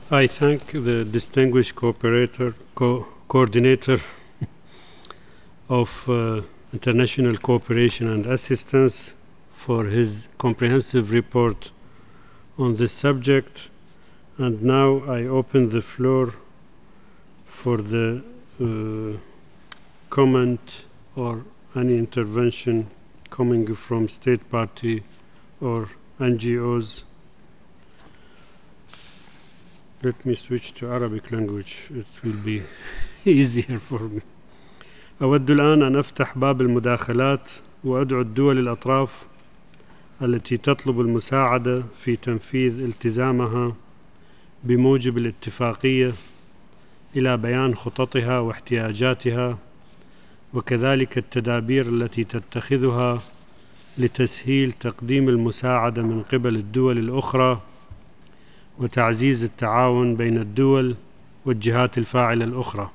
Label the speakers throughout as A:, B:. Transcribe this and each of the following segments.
A: I thank the distinguished coordinator of international cooperation and assistance for his comprehensive report on this subject. And now I open the floor for the comment or any intervention coming from state party or NGOs. Let me switch to Arabic language. It will be easier for me. أود الآن أن أفتح باب المداخلات وأدعو الدول الأطراف التي تطلب المساعدة في تنفيذ التزامها بموجب الاتفاقية إلى بيان خططها واحتياجاتها، وكذلك التدابير التي تتخذها لتسهيل تقديم المساعدة من قبل الدول الأخرى وتعزيز التعاون بين الدول والجهات الفاعلة الأخرى.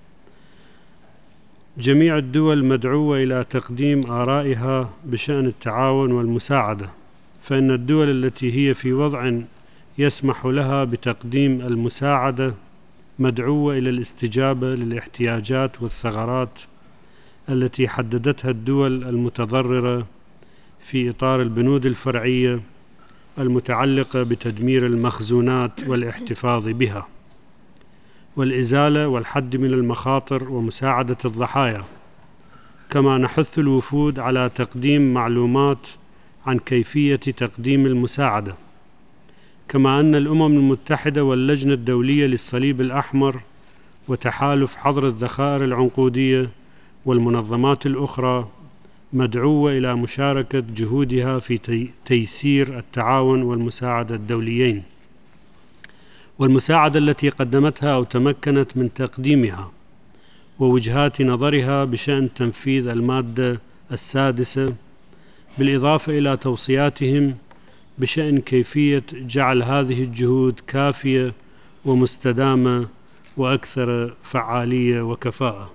A: جميع الدول مدعوة إلى تقديم آرائها بشأن التعاون والمساعدة، فإن الدول التي هي في وضع يسمح لها بتقديم المساعدة مدعوة إلى الاستجابة للاحتياجات والثغرات التي حددتها الدول المتضررة في إطار البنود الفرعية المتعلقة بتدمير المخزونات والاحتفاظ بها والإزالة والحد من المخاطر ومساعدة الضحايا. كما نحث الوفود على تقديم معلومات عن كيفية تقديم المساعدة، كما أن الأمم المتحدة واللجنة الدولية للصليب الأحمر وتحالف حظر الذخائر العنقودية والمنظمات الأخرى مدعوة إلى مشاركة جهودها في تيسير التعاون والمساعدة الدوليين، والمساعدة التي قدمتها أو تمكنت من تقديمها ووجهات نظرها بشأن تنفيذ المادة السادسة، بالإضافة إلى توصياتهم بشأن كيفية جعل هذه الجهود كافية ومستدامة وأكثر فعالية وكفاءة.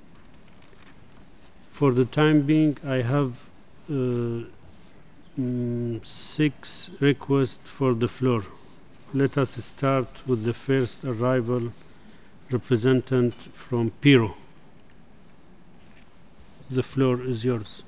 A: For the time being, I have 6 requests for the floor. Let us start with the first arrival, representative from Peru. The floor is yours.